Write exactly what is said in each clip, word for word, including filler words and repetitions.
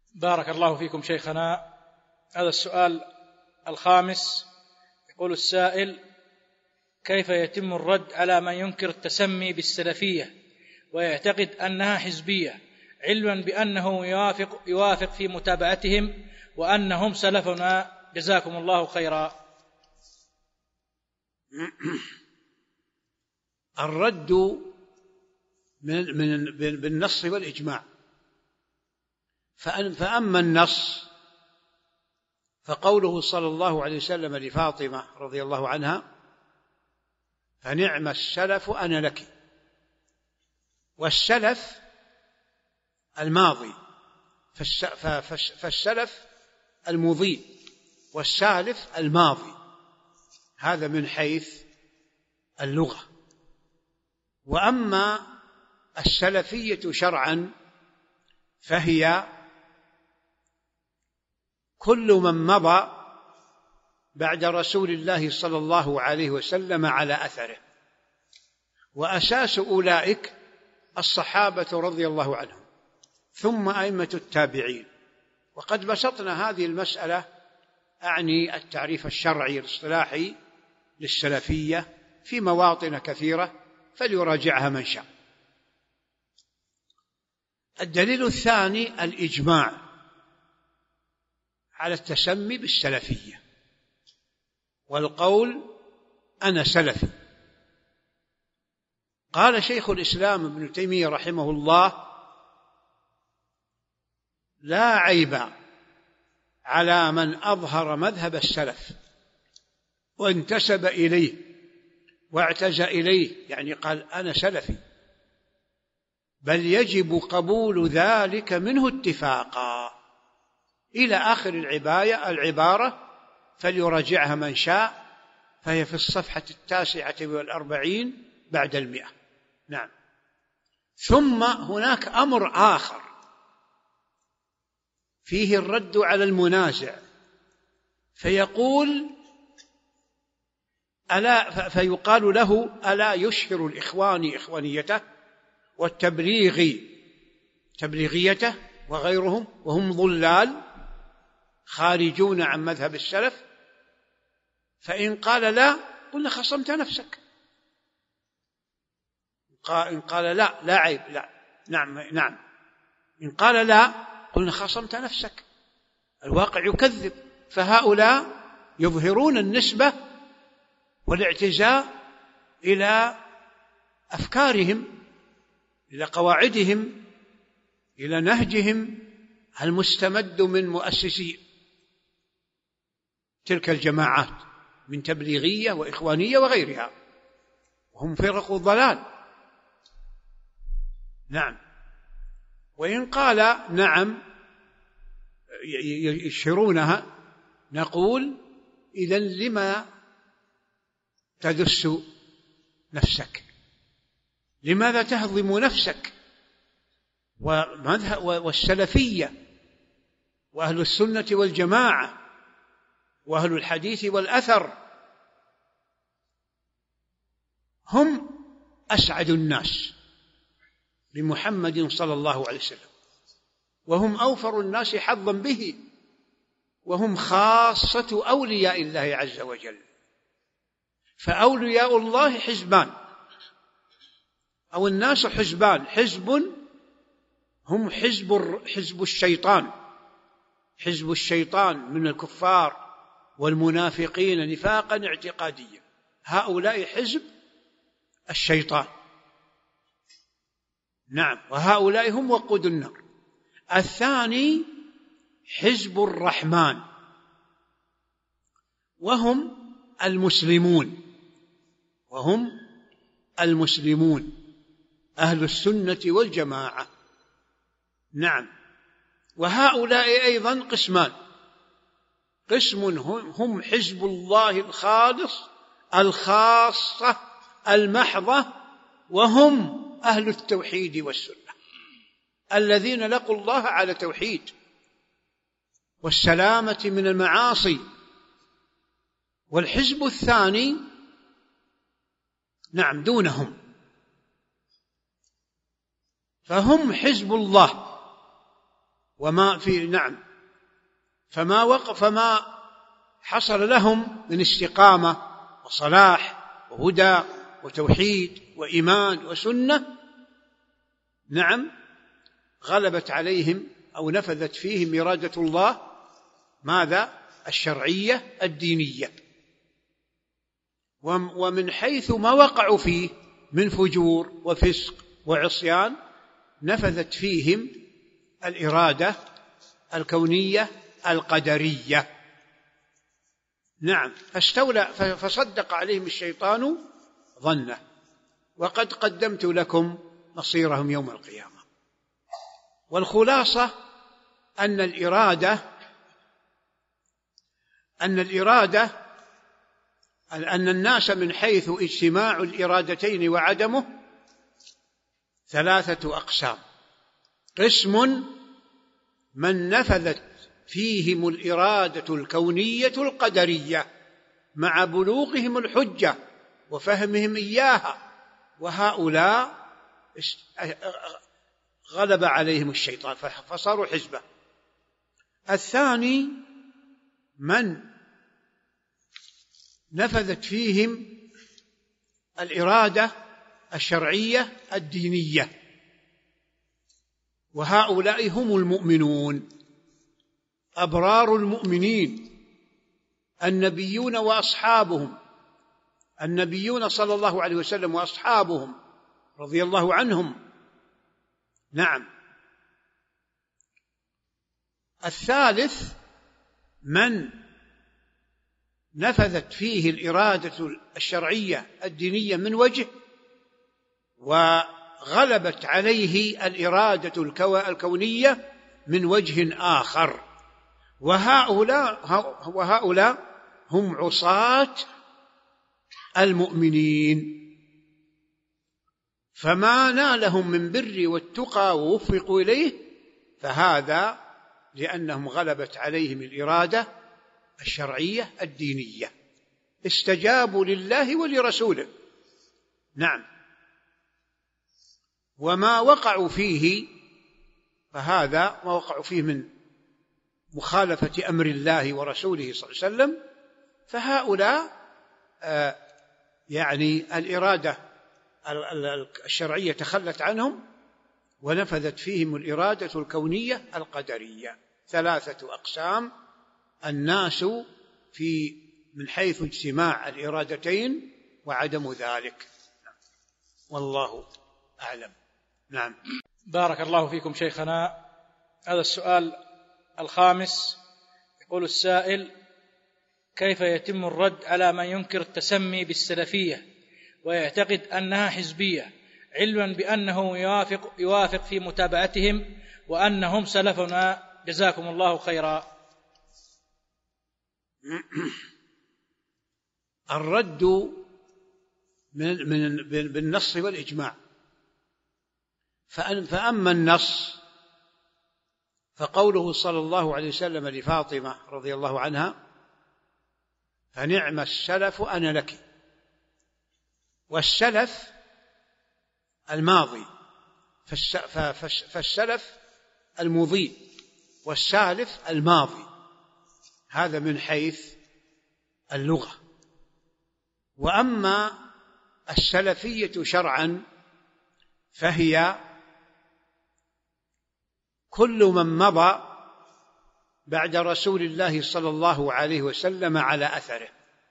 بارك الله فيكم شيخنا. هذا السؤال الخامس، يقول السائل: كيف يتم الرد على من ينكر التسمي بالسلفية ويعتقد أنها حزبية، علما بأنه يوافق, يوافق في متابعتهم وأنهم سلفنا جزاكم الله خيرا؟ الرد من من بالنص والإجماع. فأما النص فقوله صلى الله عليه وسلم لفاطمة رضي الله عنها: فنعم السلف أنا لك. والسلف الماضي، فالسلف المضي، والسالف الماضي، هذا من حيث اللغة. وأما السلفية شرعا فهي كل من مضى بعد رسول الله صلى الله عليه وسلم على أثره، وأساس أولئك الصحابة رضي الله عنهم، ثم أئمة التابعين. وقد بسطنا هذه المسألة، أعني التعريف الشرعي الاصطلاحي للسلفية، في مواطن كثيرة فليراجعها من شاء. الدليل الثاني الإجماع على التسمي بالسلفية والقول أنا سلفي. قال شيخ الإسلام ابن تيمية رحمه الله: لا عيب على من أظهر مذهب السلف وانتسب إليه واعتزى إليه، يعني قال أنا سلفي، بل يجب قبول ذلك منه اتفاقا، إلى آخر العبارة، فليراجعها من شاء، فهي في الصفحة التاسعة والأربعين بعد المئة. نعم. ثم هناك أمر آخر فيه الرد على المنازع، فيقول ألا فيقال له: ألا يشهر الإخوان إخوانيته والتبليغ تبليغيته وغيرهم وهم ضلال خارجون عن مذهب السلف؟ فإن قال لا، قلنا خصمت نفسك. إن قال لا لا عيب، لا نعم نعم إن قال لا، قلنا خصمت نفسك. الواقع يكذب. فهؤلاء يظهرون النسبة والاعتزاء إلى أفكارهم، إلى قواعدهم، إلى نهجهم المستمد من مؤسسي تلك الجماعات من تبليغية وإخوانية وغيرها، وهم فرق الضلال. نعم. وإن قال نعم يشهرونها، نقول: إذن لما تدس نفسك؟ لماذا تهضم نفسك؟ والسلفية وأهل السنة والجماعة وأهل الحديث والأثر هم أسعد الناس بمحمد صلى الله عليه وسلم، وهم أوفر الناس حظا به، وهم خاصة أولياء الله عز وجل. فأولياء الله حزبان، أو الناس حزبان: حزب هم حزب حزب الشيطان، حزب الشيطان من الكفار والمنافقين نفاقا اعتقاديا، هؤلاء حزب الشيطان. نعم. وهؤلاء هم وقود النار. الثاني حزب الرحمن، وهم المسلمون، وهم المسلمون أهل السنة والجماعة. نعم. وهؤلاء أيضا قسمان: قسم هم حزب الله الخالص الخاصة المحضة، وهم أهل التوحيد والسنة الذين لقوا الله على توحيد والسلامة من المعاصي. والحزب الثاني نعم دونهم، فهم حزب الله وما في نعم فما وقف فما حصل لهم من استقامة وصلاح وهدى وتوحيد وإيمان وسنة نعم غلبت عليهم أو نفذت فيهم إرادة الله ماذا؟ الشرعية الدينية. ومن حيث ما وقعوا فيه من فجور وفسق وعصيان نفذت فيهم الإرادة الكونية القدرية. نعم فاستولى فصدق عليهم الشيطان ظنه وقد قدمت لكم مصيرهم يوم القيامة. والخلاصة أن الإرادة أن الإرادة أن الناس من حيث اجتماع الإرادتين وعدمه ثلاثة أقسام: قسم من نفذت فيهم الإرادة الكونية القدرية مع بلوغهم الحجة وفهمهم إياها، وهؤلاء غلب عليهم الشيطان فصاروا حزبه. الثاني من نفذت فيهم الإرادة الشرعية الدينية، وهؤلاء هم المؤمنون أبرار المؤمنين النبيون وأصحابهم، النبيون صلى الله عليه وسلم وأصحابهم رضي الله عنهم. نعم. الثالث من نفذت فيه الإرادة الشرعية الدينية من وجه وغلبت عليه الإرادة الكونية من وجه آخر، وهؤلاء, وهؤلاء هم عصاة المؤمنين، فما نالهم من بر والتقى ووفقوا إليه فهذا لأنهم غلبت عليهم الإرادة الشرعية الدينية، استجابوا لله ولرسوله. نعم. وما وقعوا فيه فهذا ما وقعوا فيه من مخالفة أمر الله ورسوله صلى الله عليه وسلم، فهؤلاء آه يعني الإرادة الشرعية تخلت عنهم ونفذت فيهم الإرادة الكونية القدرية. ثلاثة أقسام: الناس في من حيث اجتماع الإرادتين وعدم ذلك. والله أعلم. نعم. بارك الله فيكم شيخنا. هذا السؤال الخامس، يقول السائل: كيف يتم الرد على من ينكر التسمي بالسلفية ويعتقد أنها حزبية، علما بأنه يوافق, يوافق في متابعتهم وأنهم سلفنا جزاكم الله خيرا؟ الرد من من بالنص والإجماع. فأما النص فقوله صلى الله عليه وسلم لفاطمة رضي الله عنها: فنعم السلف أنا لك. والسلف الماضي، فالسلف المضي، والسالف الماضي، هذا من حيث اللغة. وأما السلفية شرعا فهي كل من مضى بعد رسول الله صلى الله عليه وسلم على أثره،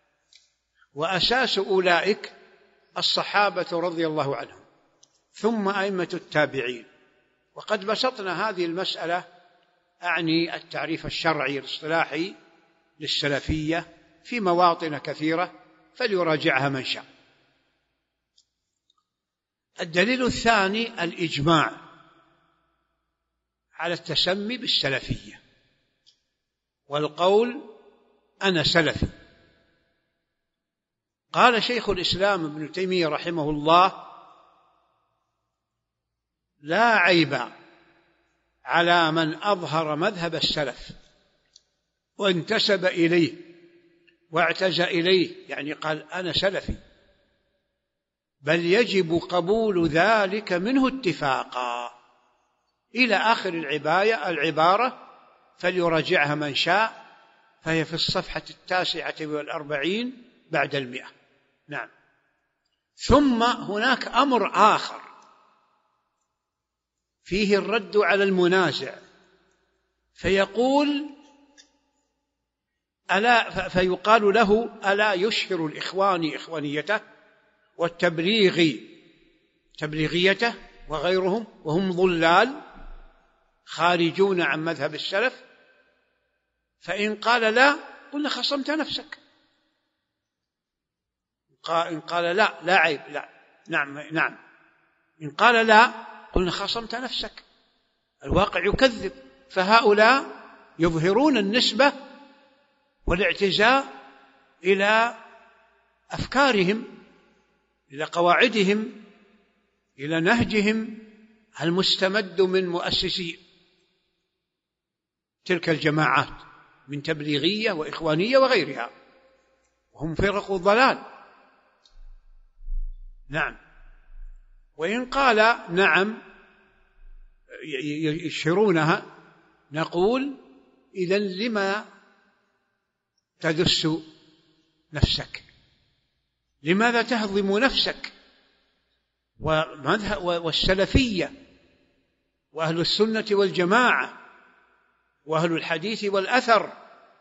وأساس أولئك الصحابة رضي الله عنهم ثم أئمة التابعين. وقد بسطنا هذه المسألة، أعني التعريف الشرعي الاصطلاحي للسلفية، في مواطن كثيرة فليراجعها من شاء. الدليل الثاني الإجماع على التسمي بالسلفية والقول أنا سلفي. قال شيخ الإسلام ابن تيمية رحمه الله: لا عيب على من أظهر مذهب السلف وانتسب إليه واعتزى إليه، يعني قال أنا سلفي، بل يجب قبول ذلك منه اتفاقا. إلى آخر العباية العبارة، فليراجعها من شاء، فهي في الصفحة التاسعة والأربعين بعد المئة. نعم. ثم هناك أمر آخر فيه الرد على المنازع، فيقول ألا فيقال له: ألا يشهر الإخوان إخوانيته والتبليغ تبليغيته وغيرهم وهم ضلال خارجون عن مذهب السلف؟ فإن قال لا، قلنا خصمت نفسك. إن قال لا لا عيب، لا نعم نعم إن قال لا، قلنا خصمت نفسك. الواقع يكذب. فهؤلاء يظهرون النسبة والاعتزاء إلى أفكارهم، إلى قواعدهم، إلى نهجهم المستمد من مؤسسي تلك الجماعات من تبليغية وإخوانية وغيرها، وهم فرق ضلال. نعم. وإن قال نعم يشهرونها، نقول: إذن لما تدس نفسك؟ لماذا تهضم نفسك؟ والسلفية وأهل السنة والجماعة وأهل الحديث والأثر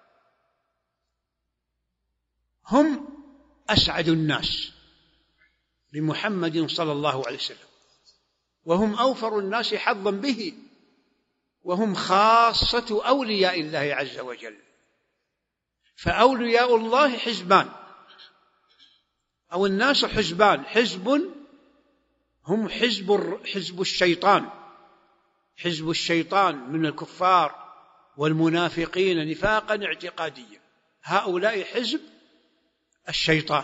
هم أسعد الناس بمحمد صلى الله عليه وسلم، وهم أوفر الناس حظا به، وهم خاصة أولياء الله عز وجل. فأولياء الله حزبان، أو الناس حزبان: حزب هم حزب حزب الشيطان، حزب الشيطان من الكفار والمنافقين نفاقا اعتقاديا، هؤلاء حزب الشيطان.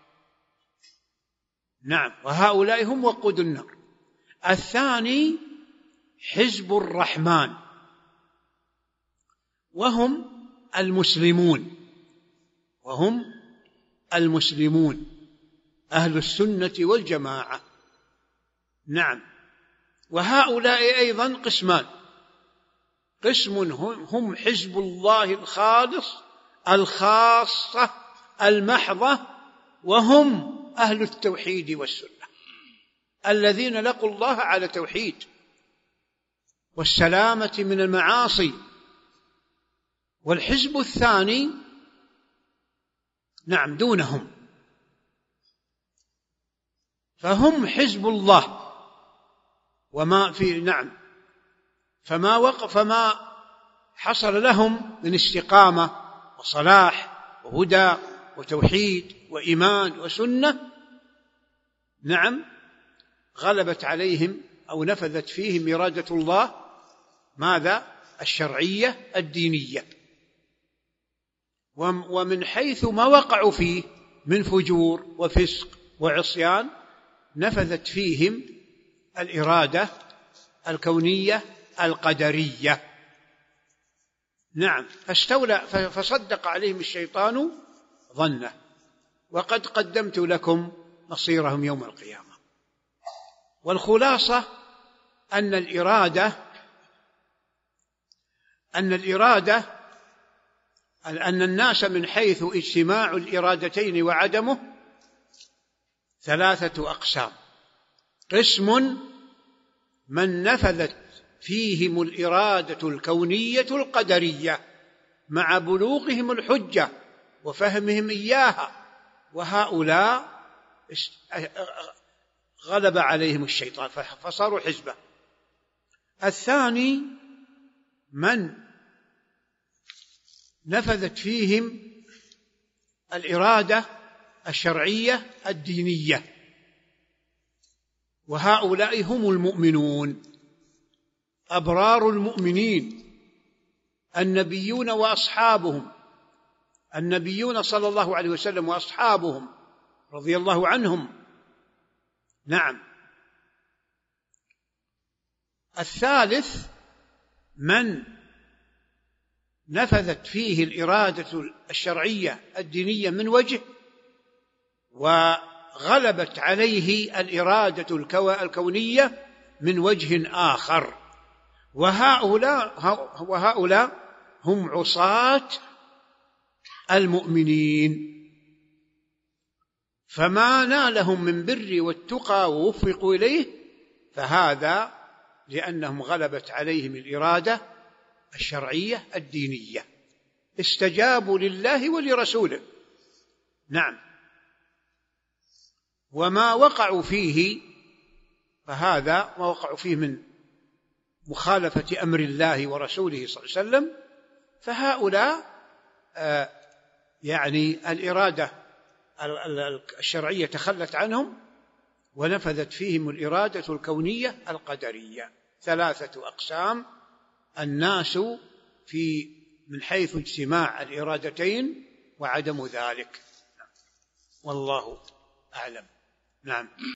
نعم. وهؤلاء هم وقود النار. الثاني حزب الرحمن، وهم المسلمون، وهم المسلمون أهل السنة والجماعة. نعم. وهؤلاء أيضا قسمان: قسم هم حزب الله الخالص الخاصة المحضة، وهم أهل التوحيد والسنة الذين لقوا الله على توحيد والسلامة من المعاصي. والحزب الثاني نعم دونهم، فهم حزب الله وما في نعم فما وقف فما حصل لهم من استقامة وصلاح وهدى وتوحيد وإيمان وسنة، نعم غلبت عليهم أو نفذت فيهم إرادة الله، ماذا؟ الشرعية الدينية. ومن حيث ما وقعوا فيه من فجور وفسق وعصيان، نفذت فيهم الإرادة الكونية القدرية. نعم. فاستولى فصدق عليهم الشيطان ظنه، وقد قدمت لكم مصيرهم يوم القيامة. والخلاصة أن الإرادة أن الإرادة أن الناس من حيث اجتماع الإرادتين وعدمه ثلاثة أقسام: قسم من نفذت فيهم الإرادة الكونية القدرية مع بلوغهم الحجة وفهمهم إياها، وهؤلاء غلب عليهم الشيطان فصاروا حزبه. الثاني من نفذت فيهم الإرادة الشرعية الدينية، وهؤلاء هم المؤمنون أبرار المؤمنين النبيون وأصحابهم، النبيون صلى الله عليه وسلم وأصحابهم رضي الله عنهم. نعم. الثالث من نفذت فيه الإرادة الشرعية الدينية من وجه، وغلبت عليه الإرادة الكونية من وجه آخر، وهؤلاء وهؤلاء هم عصاة المؤمنين، فما نالهم من بر والتقى ووفقوا إليه فهذا لأنهم غلبت عليهم الإرادة الشرعية الدينية، استجابوا لله ولرسوله. نعم. وما وقعوا فيه فهذا ما وقعوا فيه من مخالفة أمر الله ورسوله صلى الله عليه وسلم، فهؤلاء آه يعني الإرادة الشرعية تخلت عنهم ونفذت فيهم الإرادة الكونية القدرية. ثلاثة أقسام الناس في من حيث اجتماع الإرادتين وعدم ذلك، والله أعلم. نعم.